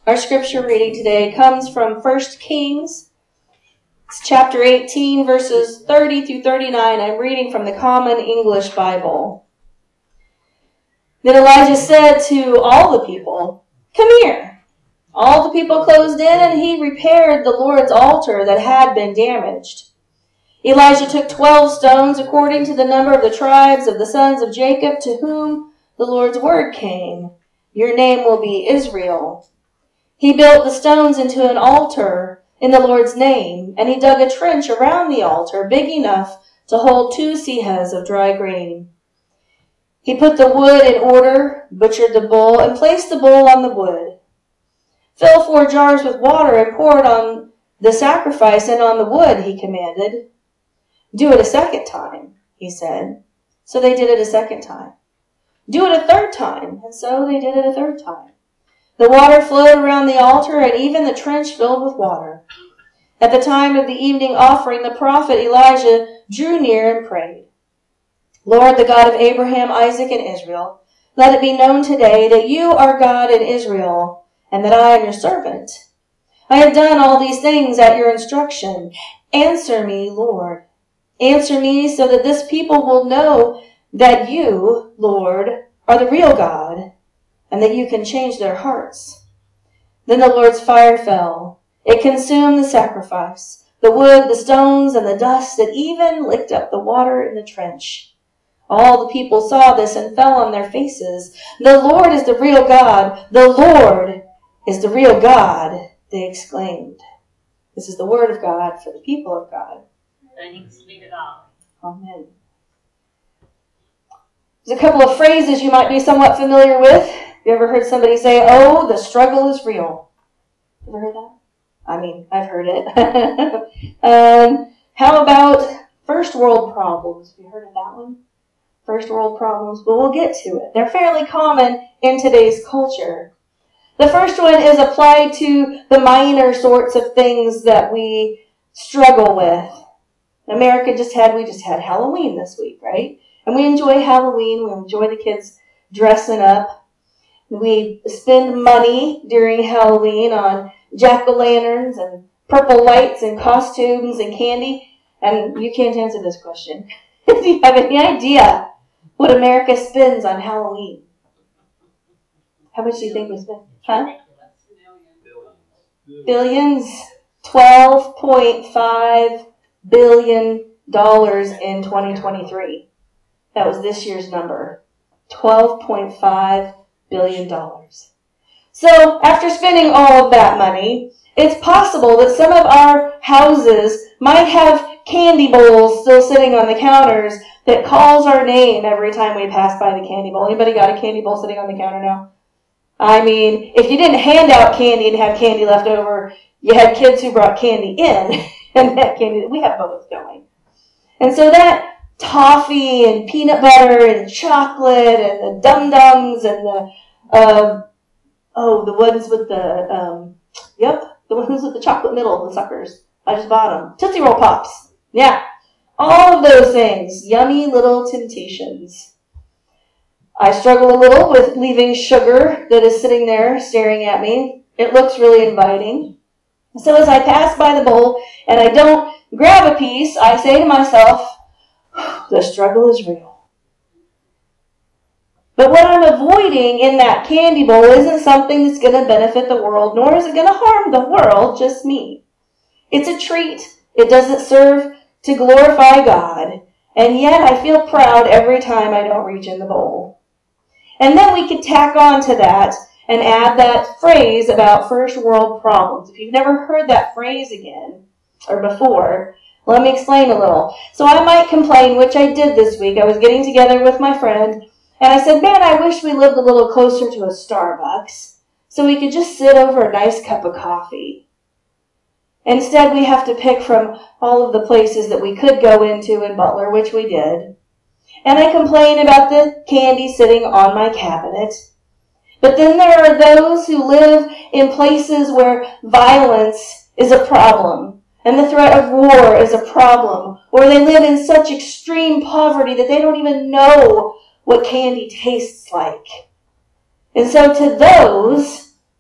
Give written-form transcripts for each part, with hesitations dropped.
Our scripture reading today comes from 1 Kings. It's chapter 18, verses 30 through 39. I'm reading from the Common English Bible. Then Elijah said to all the people, "Come here." All the people closed in, and he repaired the Lord's altar that had been damaged. Elijah took 12 stones according to the number of the tribes of the sons of Jacob to whom the Lord's word came. "Your name will be Israel." He built the stones into an altar in the Lord's name, and he dug a trench around the altar big enough to hold 2 seahs of dry grain. He put the wood in order, butchered the bull, and placed the bull on the wood. "Fill 4 jars with water and pour it on the sacrifice and on the wood," he commanded. "Do it a second time," he said. So they did it a second time. "Do it a third time," and so they did it a third time. The water flowed around the altar, and even the trench filled with water. At the time of the evening offering, the prophet Elijah drew near and prayed, "Lord, the God of Abraham, Isaac, and Israel, let it be known today that you are God in Israel, and that I am your servant. I have done all these things at your instruction. Answer me, Lord. Answer me so that this people will know that you, Lord, are the real God, and that you can change their hearts." Then the Lord's fire fell. It consumed the sacrifice, the wood, the stones, and the dust. It even licked up the water in the trench. All the people saw this and fell on their faces. "The Lord is the real God. The Lord is the real God," they exclaimed. This is the word of God for the people of God. Thanks be to God. Amen. There's a couple of phrases you might be somewhat familiar with. You ever heard somebody say, "Oh, the struggle is real"? Ever heard that? I mean, I've heard it. How about first world problems? Have you heard of that one? First world problems. Well, we'll get to it. They're fairly common in today's culture. The first one is applied to the minor sorts of things that we struggle with. America we just had Halloween this week, right? And we enjoy Halloween. We enjoy the kids dressing up. We spend money during Halloween on jack-o'-lanterns and purple lights and costumes and candy. And you can't answer this question. Do you have any idea what America spends on Halloween? How much do you think we spend? Huh? Billions. $12.5 billion in 2023. That was this year's number. $12.5 billion. So, after spending all of that money, it's possible that some of our houses might have candy bowls still sitting on the counters that calls our name every time we pass by the candy bowl. Anybody got a candy bowl sitting on the counter now? I mean, if you didn't hand out candy and have candy left over, you had kids who brought candy in and that candy. We have both, don't we? And so that toffee and peanut butter and chocolate and the dum-dums and the ones with the ones with the chocolate middle, the suckers. I just bought them. Tootsie Roll Pops. Yeah. All of those things. Yummy little temptations. I struggle a little with leaving sugar that is sitting there staring at me. It looks really inviting. So as I pass by the bowl and I don't grab a piece, I say to myself, the struggle is real. But what I'm avoiding in that candy bowl isn't something that's going to benefit the world, nor is it going to harm the world, just me. It's a treat. It doesn't serve to glorify God, and yet I feel proud every time I don't reach in the bowl. And then we could tack on to that and add that phrase about first world problems. If you've never heard that phrase again, or before, let me explain a little. So I might complain, which I did this week. I was getting together with my friend, and I said, "Man, I wish we lived a little closer to a Starbucks so we could just sit over a nice cup of coffee. Instead, we have to pick from all of the places that we could go into in Butler," which we did. And I complain about the candy sitting on my cabinet. But then there are those who live in places where violence is a problem and the threat of war is a problem, or they live in such extreme poverty that they don't even know what candy tastes like. And so to those,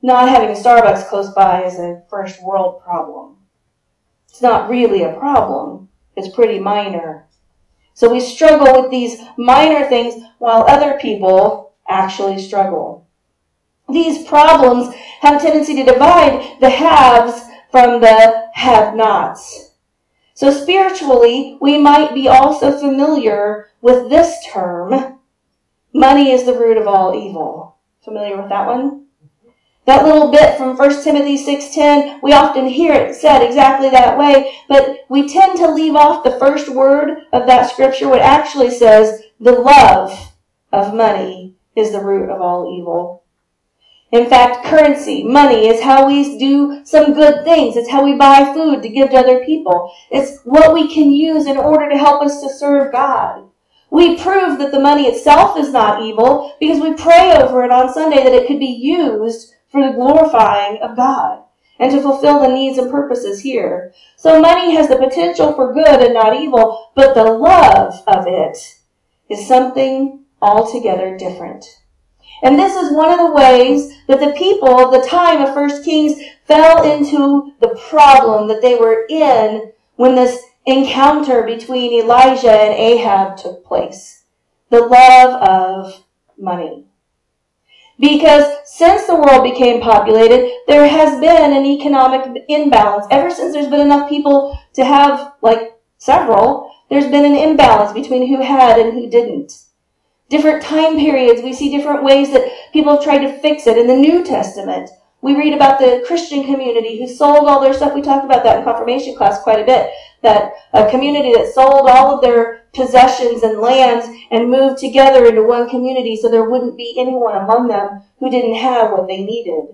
not having a Starbucks close by is a first world problem. It's not really a problem. It's pretty minor. So we struggle with these minor things while other people actually struggle. These problems have a tendency to divide the haves from the have-nots. So spiritually, we might be also familiar with this term. Money is the root of all evil. Familiar with that one? That little bit from 1 Timothy 6:10, we often hear it said exactly that way, but we tend to leave off the first word of that scripture, what actually says, the love of money is the root of all evil. In fact, currency, money, is how we do some good things. It's how we buy food to give to other people. It's what we can use in order to help us to serve God. We prove that the money itself is not evil because we pray over it on Sunday that it could be used for the glorifying of God and to fulfill the needs and purposes here. So money has the potential for good and not evil, but the love of it is something altogether different. And this is one of the ways that the people of the time of 1 Kings fell into the problem that they were in when this encounter between Elijah and Ahab took place. The love of money. Because since the world became populated, there has been an economic imbalance. Ever since there's been enough people to have, several, there's been an imbalance between who had and who didn't. Different time periods, we see different ways that people have tried to fix it. In the New Testament, we read about the Christian community who sold all their stuff. We talked about that in confirmation class quite a bit. That a community that sold all of their possessions and lands and moved together into one community so there wouldn't be anyone among them who didn't have what they needed.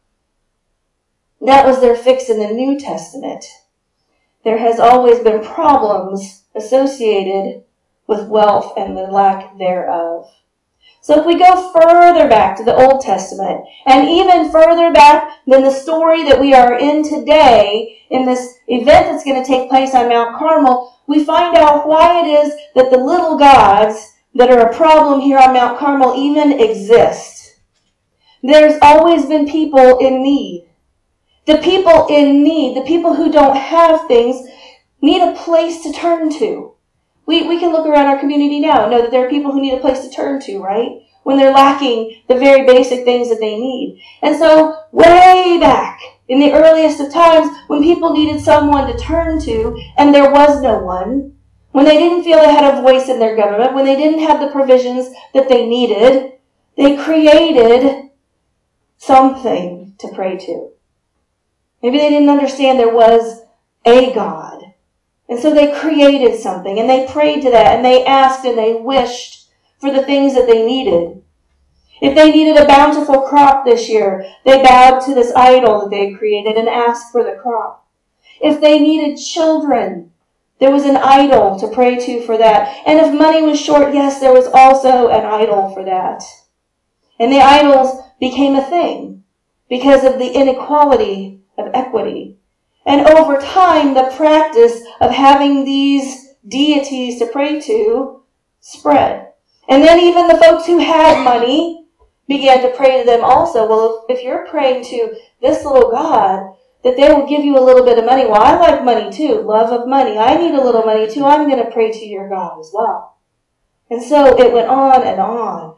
That was their fix in the New Testament. There has always been problems associated with wealth and the lack thereof. So if we go further back to the Old Testament, and even further back than the story that we are in today, in this event that's going to take place on Mount Carmel, we find out why it is that the little gods that are a problem here on Mount Carmel even exist. There's always been people in need. The people in need, the people who don't have things, need a place to turn to. We can look around our community now and know that there are people who need a place to turn to, right? When they're lacking the very basic things that they need. And so, way back, in the earliest of times, when people needed someone to turn to, and there was no one, when they didn't feel they had a voice in their government, when they didn't have the provisions that they needed, they created something to pray to. Maybe they didn't understand there was a God. And so they created something, and they prayed to that, and they asked and they wished for the things that they needed. If they needed a bountiful crop this year, they bowed to this idol that they had created and asked for the crop. If they needed children, there was an idol to pray to for that. And if money was short, yes, there was also an idol for that. And the idols became a thing because of the inequality of equity. And over time, the practice of having these deities to pray to spread. And then even the folks who had money began to pray to them also. Well, if you're praying to this little God, that they will give you a little bit of money. Well, I like money too, love of money. I need a little money too. I'm going to pray to your God as well. And so it went on and on.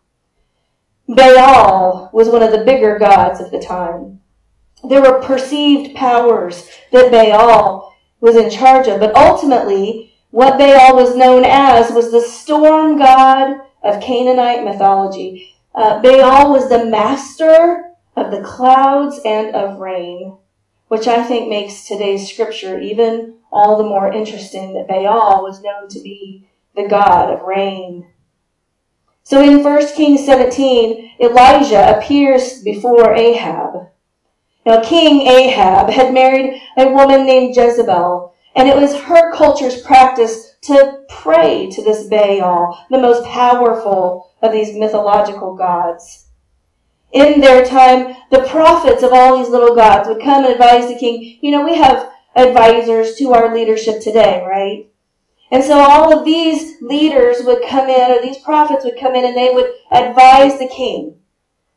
Baal was one of the bigger gods of the time. There were perceived powers that Baal was in charge of. But ultimately, what Baal was known as was the storm god of Canaanite mythology. Baal was the master of the clouds and of rain, which I think makes today's scripture even all the more interesting, that Baal was known to be the god of rain. So in 1 Kings 17, Elijah appears before Ahab. Now, King Ahab had married a woman named Jezebel, and it was her culture's practice to pray to this Baal, the most powerful of these mythological gods. In their time, the prophets of all these little gods would come and advise the king. You know, we have advisors to our leadership today, right? And so all of these leaders would come in, or these prophets would come in, and they would advise the king.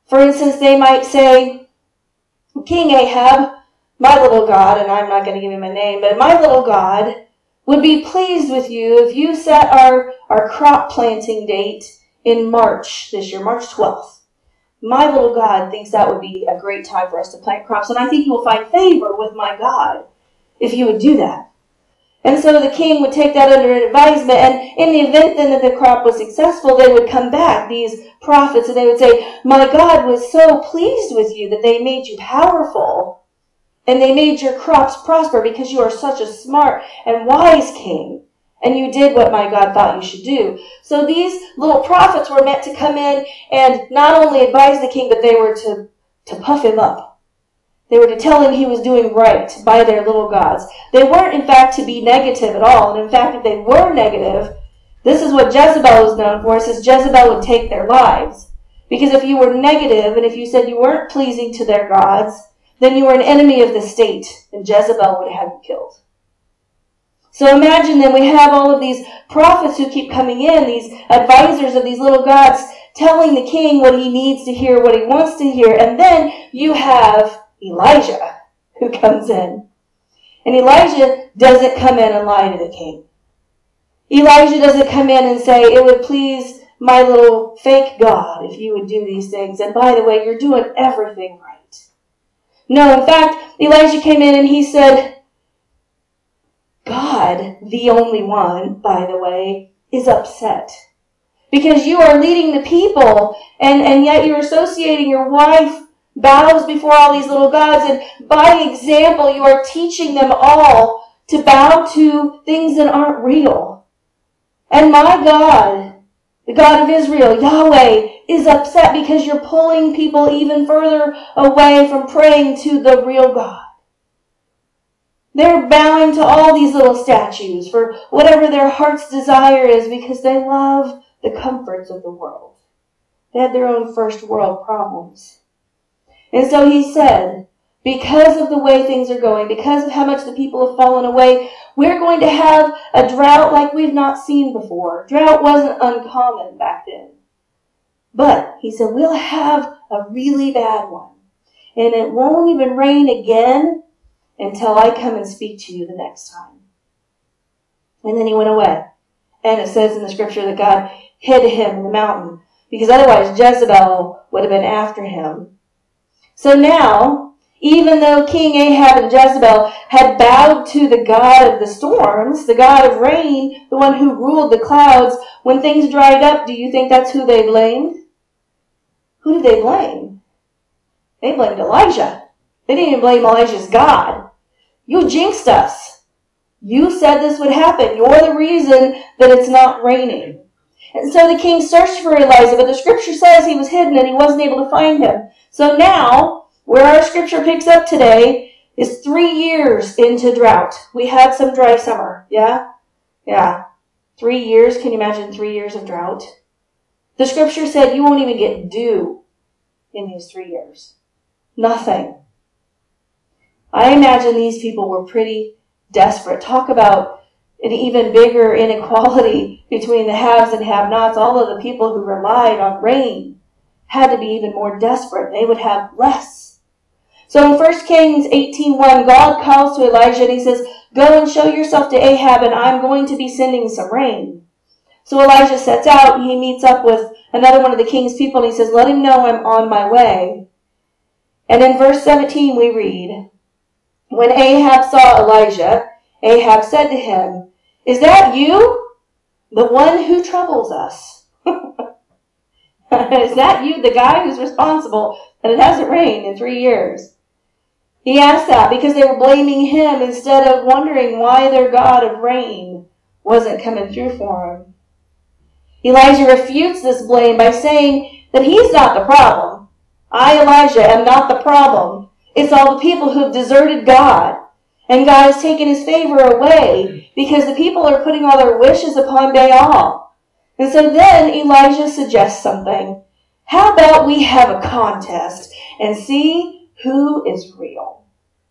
For instance, they might say, King Ahab, my little God, and I'm not going to give him a name, but my little God would be pleased with you if you set our crop planting date in March this year, March 12th. My little God thinks that would be a great time for us to plant crops, and I think you will find favor with my God if you would do that. And so the king would take that under advisement, and in the event then that the crop was successful, they would come back, these prophets, and they would say, my God was so pleased with you that they made you powerful, and they made your crops prosper because you are such a smart and wise king, and you did what my God thought you should do. So these little prophets were meant to come in and not only advise the king, but they were to puff him up. They were to tell him he was doing right by their little gods. They weren't, in fact, to be negative at all. And in fact, if they were negative, this is what Jezebel was known for. It says Jezebel would take their lives. Because if you were negative and if you said you weren't pleasing to their gods, then you were an enemy of the state, and Jezebel would have you killed. So imagine then we have all of these prophets who keep coming in, these advisors of these little gods, telling the king what he needs to hear, what he wants to hear. And then you have Elijah who comes in. And Elijah doesn't come in and lie to the king. Elijah doesn't come in and say, it would please my little fake God if you would do these things. And by the way, you're doing everything right. No, in fact, Elijah came in and he said, God, the only one, by the way, is upset. Because you are leading the people, and yet you're associating your wife bows before all these little gods, and by example, you are teaching them all to bow to things that aren't real. And my God, the God of Israel, Yahweh, is upset because you're pulling people even further away from praying to the real God. They're bowing to all these little statues for whatever their heart's desire is because they love the comforts of the world. They had their own first world problems. And so he said, because of the way things are going, because of how much the people have fallen away, we're going to have a drought like we've not seen before. Drought wasn't uncommon back then. But, he said, we'll have a really bad one. And it won't even rain again until I come and speak to you the next time. And then he went away. And it says in the scripture that God hid him in the mountain, because otherwise Jezebel would have been after him. So now, even though King Ahab and Jezebel had bowed to the God of the storms, the God of rain, the one who ruled the clouds, when things dried up, do you think that's who they blamed? Who did they blame? They blamed Elijah. They didn't even blame Elijah's God. You jinxed us. You said this would happen. You're the reason that it's not raining. And so the king searched for Elijah, but the scripture says he was hidden and he wasn't able to find him. So now, where our scripture picks up today is 3 years into drought. We had some dry summer, yeah? Yeah. 3 years, can you imagine 3 years of drought? The scripture said you won't even get dew in these 3 years. Nothing. I imagine these people were pretty desperate. Talk about an even bigger inequality between the haves and have-nots. All of the people who relied on rain had to be even more desperate. They would have less. So in 1 Kings 18:1, God calls to Elijah and he says, go and show yourself to Ahab and I'm going to be sending some rain. So Elijah sets out and he meets up with another one of the king's people and he says, let him know I'm on my way. And in verse 17 we read, when Ahab saw Elijah, Ahab said to him, is that you, the one who troubles us? Is that you, the guy who's responsible that it hasn't rained in 3 years? He asked that because they were blaming him instead of wondering why their God of rain wasn't coming through for him. Elijah refutes this blame by saying that he's not the problem. I, Elijah, am not the problem. It's all the people who've deserted God. And God has taken his favor away because the people are putting all their wishes upon Baal. And so then Elijah suggests something. How about we have a contest and see who is real?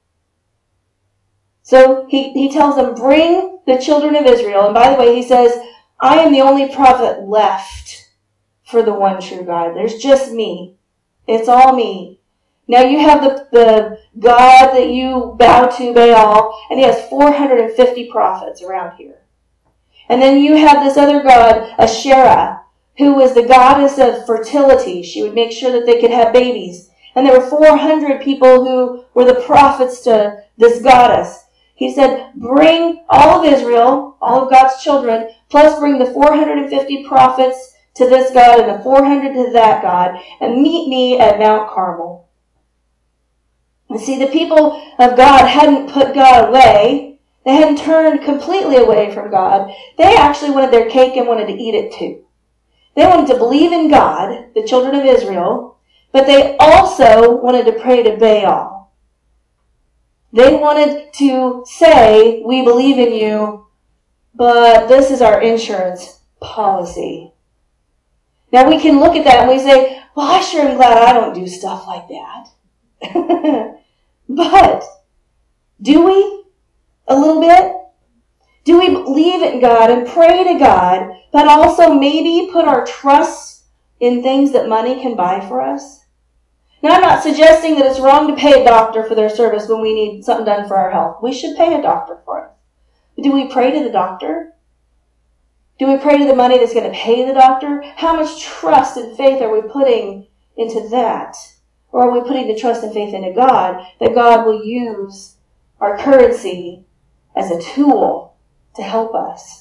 So he tells them, bring the children of Israel. And by the way, he says, I am the only prophet left for the one true God. There's just me. It's all me. Now you have the God that you bow to, Baal, and he has 450 prophets around here. And then you have this other god, Asherah, who was the goddess of fertility. She would make sure that they could have babies. And there were 400 people who were the prophets to this goddess. He said, bring all of Israel, all of God's children, plus bring the 450 prophets to this God and the 400 to that God, and meet me at Mount Carmel. And see, the people of God hadn't put God away. They hadn't turned completely away from God. They actually wanted their cake and wanted to eat it too. They wanted to believe in God, the children of Israel, but they also wanted to pray to Baal. They wanted to say, we believe in you, but this is our insurance policy. Now we can look at that and we say, well, I sure am glad I don't do stuff like that. But do we? A little bit? Do we believe in God and pray to God, but also maybe put our trust in things that money can buy for us? Now, I'm not suggesting that it's wrong to pay a doctor for their service when we need something done for our health. We should pay a doctor for it. But do we pray to the doctor? Do we pray to the money that's going to pay the doctor? How much trust and faith are we putting into that? Or are we putting the trust and faith into God, that God will use our currency as a tool to help us?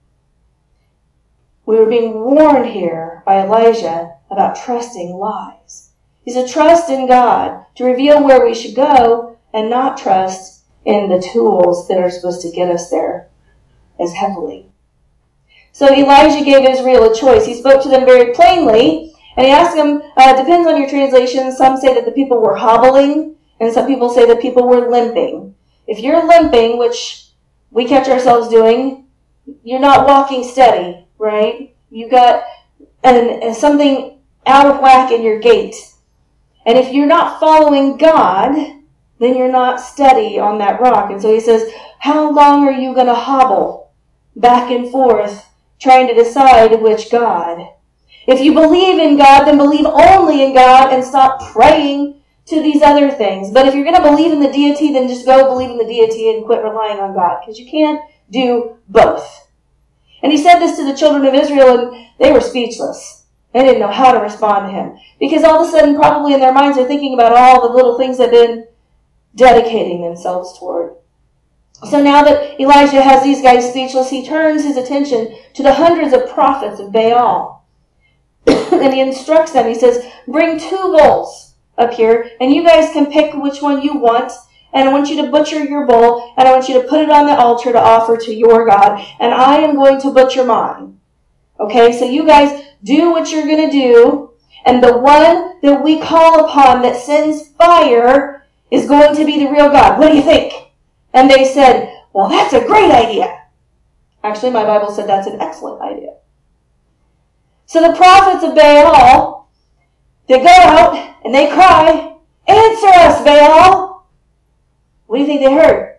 We were being warned here by Elijah about trusting lies. He said, trust in God to reveal where we should go and not trust in the tools that are supposed to get us there as heavily. So Elijah gave Israel a choice. He spoke to them very plainly, and he asked them, depends on your translation, some say that the people were hobbling, and some people say that people were limping. If you're limping, which we catch ourselves doing, you're not walking steady, right? You got something out of whack in your gait. And if you're not following God, then you're not steady on that rock. And so he says, how long are you going to hobble back and forth trying to decide which God? If you believe in God, then believe only in God and stop praying to these other things. But if you're going to believe in the deity, then just go believe in the deity and quit relying on God, because you can't do both. And he said this to the children of Israel, and they were speechless. They didn't know how to respond to him, because all of a sudden, probably in their minds, they're thinking about all the little things they've been dedicating themselves toward. So now that Elijah has these guys speechless, he turns his attention to the hundreds of prophets of Baal. And he instructs them. He says, bring 2 bulls up here, and you guys can pick which one you want, and I want you to butcher your bull, and I want you to put it on the altar to offer to your God, and I am going to butcher mine. Okay, so you guys do what you're going to do, and the one that we call upon that sends fire is going to be the real God. What do you think? And they said, well, that's a great idea. Actually, my Bible said that's an excellent idea. So the prophets of Baal, they go out and they cry, answer us, Baal. What do you think they heard?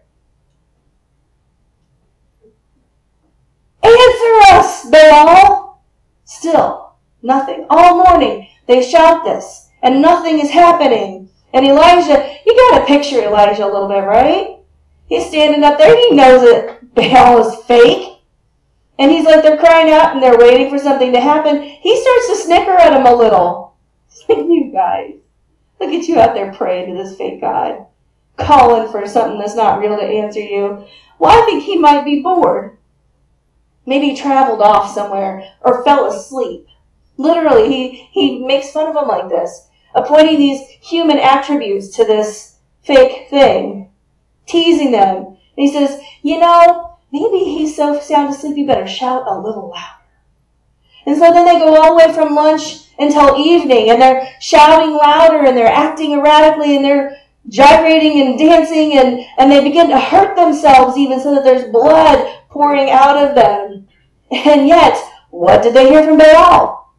Answer us, Baal. Still, nothing. All morning they shout this, and nothing is happening. And Elijah, you got to picture Elijah a little bit, right? He's standing up there. He knows that Baal is fake. And he's like, they're crying out and they're waiting for something to happen. He starts to snicker at him a little. It's like, you guys, look at you out there praying to this fake God, calling for something that's not real to answer you. Well, I think he might be bored. Maybe he traveled off somewhere or fell asleep. Literally, he makes fun of them like this, appointing these human attributes to this fake thing, teasing them. And he says, maybe he's so sound asleep, you better shout a little louder. And so then they go all the way from lunch until evening, and they're shouting louder, and they're acting erratically, and they're gyrating and dancing, and they begin to hurt themselves even so that there's blood pouring out of them. And yet, what did they hear from Baal?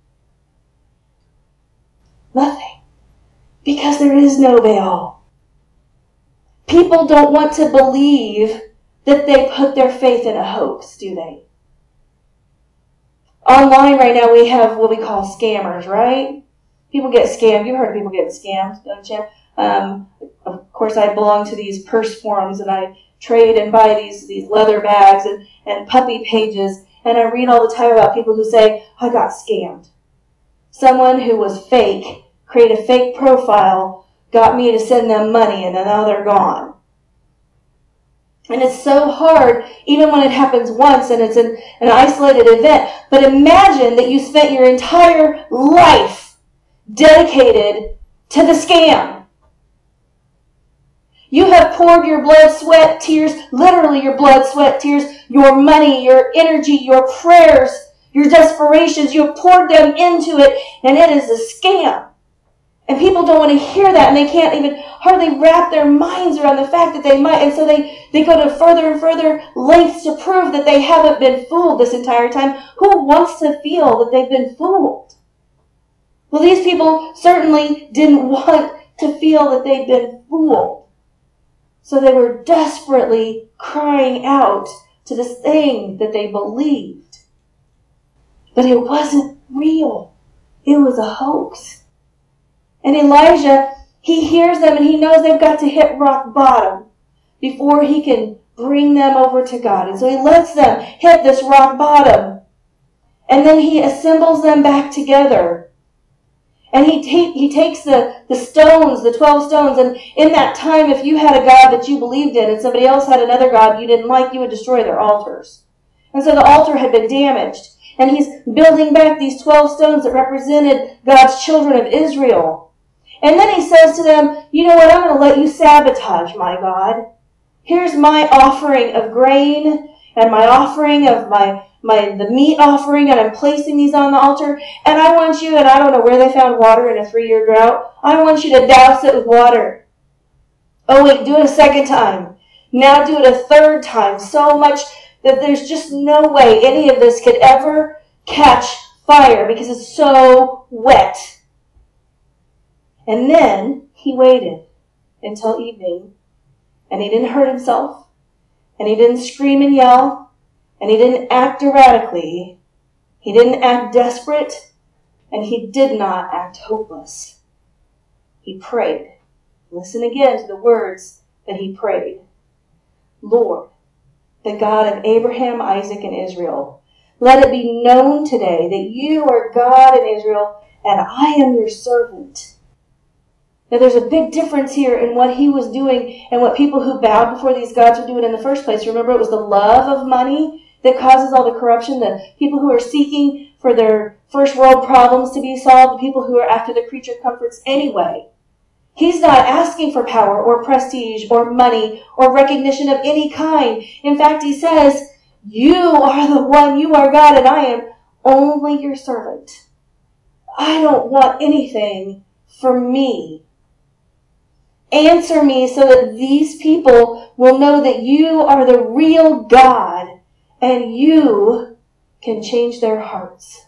Nothing. Because there is no Baal. People don't want to believe that they put their faith in a hoax, do they? Online right now we have what we call scammers, right? People get scammed. You've heard of people getting scammed, don't you? Of course, I belong to these purse forums, and I trade and buy these leather bags and puppy pages, and I read all the time about people who say, I got scammed. Someone who was fake, created a fake profile, got me to send them money, and then now they're gone. And it's so hard, even when it happens once and it's an isolated event. But imagine that you spent your entire life dedicated to the scam. You have poured your blood, sweat, tears, literally your blood, sweat, tears, your money, your energy, your prayers, your desperations. You have poured them into it, and it is a scam. And people don't want to hear that, and they can't even hardly wrap their minds around the fact that they might. And so they go to further and further lengths to prove that they haven't been fooled this entire time. Who wants to feel that they've been fooled? Well, these people certainly didn't want to feel that they'd been fooled. So they were desperately crying out to this thing that they believed. But it wasn't real. It was a hoax. And Elijah, he hears them and he knows they've got to hit rock bottom before he can bring them over to God. And so he lets them hit this rock bottom. And then he assembles them back together. And he takes the stones, the 12 stones, and in that time, if you had a God that you believed in and somebody else had another God you didn't like, you would destroy their altars. And so the altar had been damaged. And he's building back these 12 stones that represented God's children of Israel. And then he says to them, you know what, I'm going to let you sabotage my God. Here's my offering of grain and my offering of the meat offering, and I'm placing these on the altar. And I want you, and I don't know where they found water in a 3-year drought, I want you to douse it with water. Oh wait, do it a second time. Now do it a third time. So much that there's just no way any of this could ever catch fire because it's so wet. And then he waited until evening, and he didn't hurt himself, and he didn't scream and yell, and he didn't act erratically, he didn't act desperate, and he did not act hopeless. He prayed. Listen again to the words that he prayed. Lord, the God of Abraham, Isaac, and Israel, let it be known today that you are God in Israel, and I am your servant. Now there's a big difference here in what he was doing and what people who bowed before these gods were doing in the first place. Remember, it was the love of money that causes all the corruption, the people who are seeking for their first world problems to be solved, the people who are after the creature comforts anyway. He's not asking for power or prestige or money or recognition of any kind. In fact, he says, you are the one, you are God, and I am only your servant. I don't want anything for me. Answer me so that these people will know that you are the real God and you can change their hearts.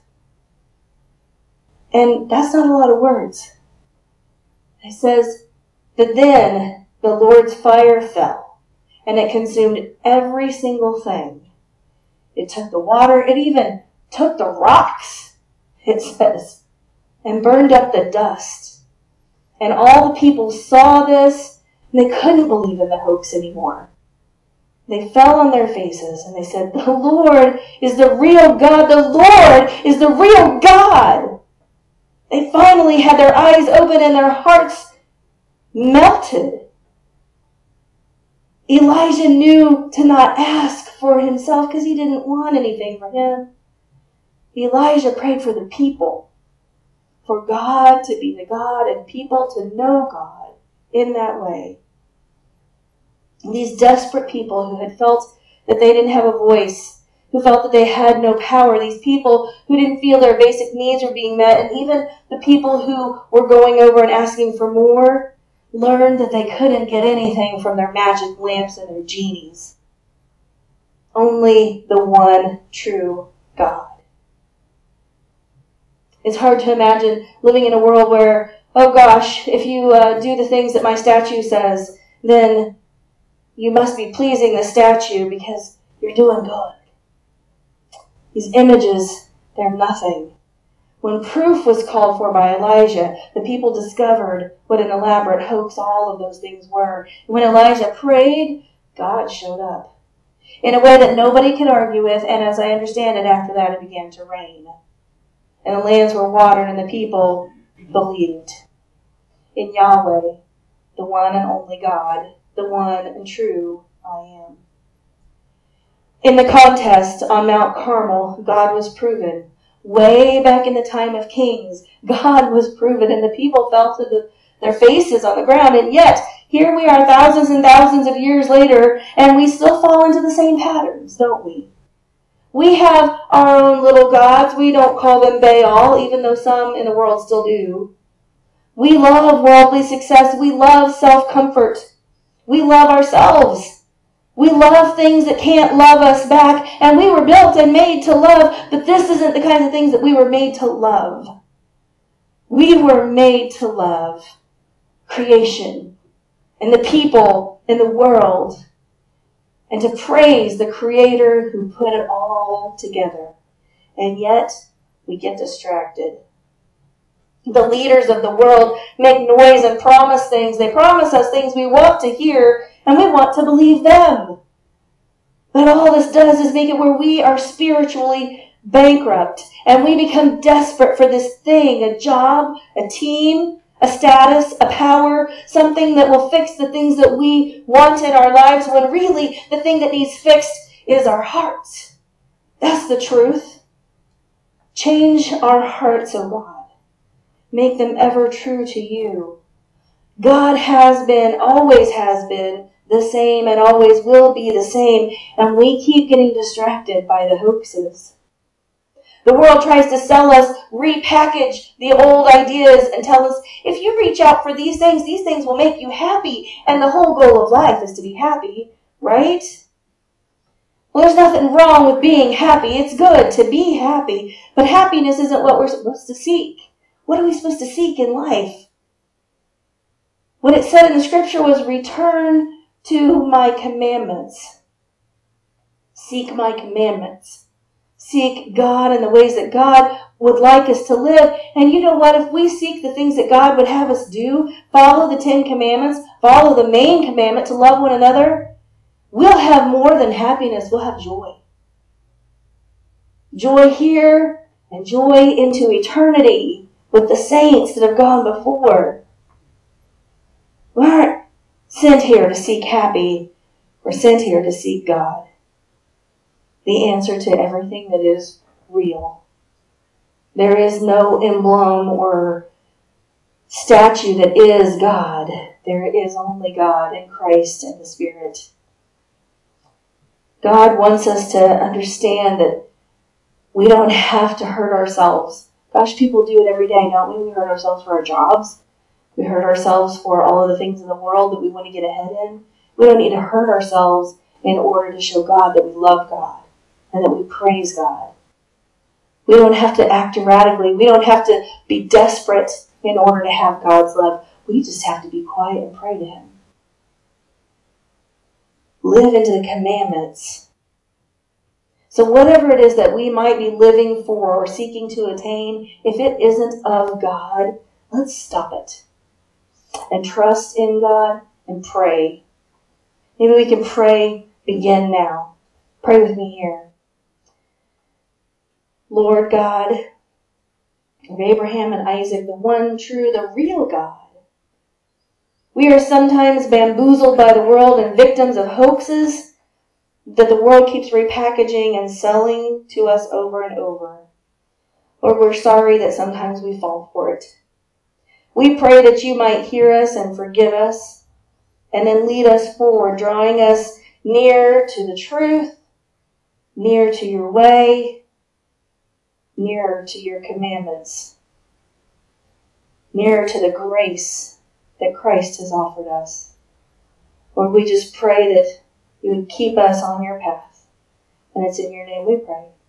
And that's not a lot of words. It says that then the Lord's fire fell and it consumed every single thing. It took the water, it even took the rocks, it says, and burned up the dust. And all the people saw this, and they couldn't believe in the hoax anymore. They fell on their faces, and they said, the Lord is the real God. The Lord is the real God. They finally had their eyes open and their hearts melted. Elijah knew to not ask for himself because he didn't want anything for him. Elijah prayed for the people. For God to be the God and people to know God in that way. And these desperate people who had felt that they didn't have a voice, who felt that they had no power, these people who didn't feel their basic needs were being met, and even the people who were going over and asking for more, learned that they couldn't get anything from their magic lamps and their genies. Only the one true God. It's hard to imagine living in a world where, oh gosh, if you do the things that my statue says, then you must be pleasing the statue because you're doing good. These images, they're nothing When proof was called for by Elijah, the people discovered what an elaborate hoax all of those things were. When Elijah prayed, God showed up in a way that nobody could argue with, and as I understand it, after that it began to rain. And the lands were watered, and the people believed in Yahweh, the one and only God, the one and true I am. In the contest on Mount Carmel, God was proven. Way back in the time of Kings, God was proven, and the people fell to their faces on the ground. And yet, here we are thousands and thousands of years later, and we still fall into the same patterns, don't we? We have our own little gods. We don't call them Baal, even though some in the world still do. We love worldly success. We love self-comfort. We love ourselves. We love things that can't love us back, and we were built and made to love, but this isn't the kind of things that we were made to love. We were made to love creation and the people in the world and to praise the Creator who put it all together. And yet, we get distracted. The leaders of the world make noise and promise things. They promise us things we want to hear, and we want to believe them. But all this does is make it where we are spiritually bankrupt, and we become desperate for this thing, a job, a team, a status, a power, something that will fix the things that we want in our lives, when really the thing that needs fixed is our hearts. That's the truth. Change our hearts, O God. Make them ever true to you. God has been, always has been, the same and always will be the same, and we keep getting distracted by the hoaxes. The world tries to sell us, repackage the old ideas, and tell us, if you reach out for these things will make you happy, and the whole goal of life is to be happy, right? Well, there's nothing wrong with being happy. It's good to be happy, but happiness isn't what we're supposed to seek. What are we supposed to seek in life? What it said in the scripture was, return to my commandments. Seek my commandments. Seek God in the ways that God would like us to live. And you know what? If we seek the things that God would have us do, follow the 10 Commandments, follow the main commandment to love one another, we'll have more than happiness. We'll have joy. Joy here and joy into eternity with the saints that have gone before. We aren't sent here to seek happy. We're sent here to seek God. The answer to everything that is real. There is no emblem or statue that is God. There is only God and Christ and the Spirit. God wants us to understand that we don't have to hurt ourselves. Gosh, people do it every day, don't we? We hurt ourselves for our jobs. We hurt ourselves for all of the things in the world that we want to get ahead in. We don't need to hurt ourselves in order to show God that we love God and that we praise God. We don't have to act erratically. We don't have to be desperate in order to have God's love. We just have to be quiet and pray to Him. Live into the commandments. So whatever it is that we might be living for or seeking to attain, if it isn't of God, let's stop it. And trust in God and pray. Maybe we can pray, begin now. Pray with me here. Lord God of Abraham and Isaac, the one true, the real God. We are sometimes bamboozled by the world and victims of hoaxes that the world keeps repackaging and selling to us over and over. Lord, we're sorry that sometimes we fall for it. We pray that you might hear us and forgive us, and then lead us forward, drawing us near to the truth, near to your way, nearer to your commandments, nearer to the grace that Christ has offered us. Lord, we just pray that you would keep us on your path. And it's in your name we pray.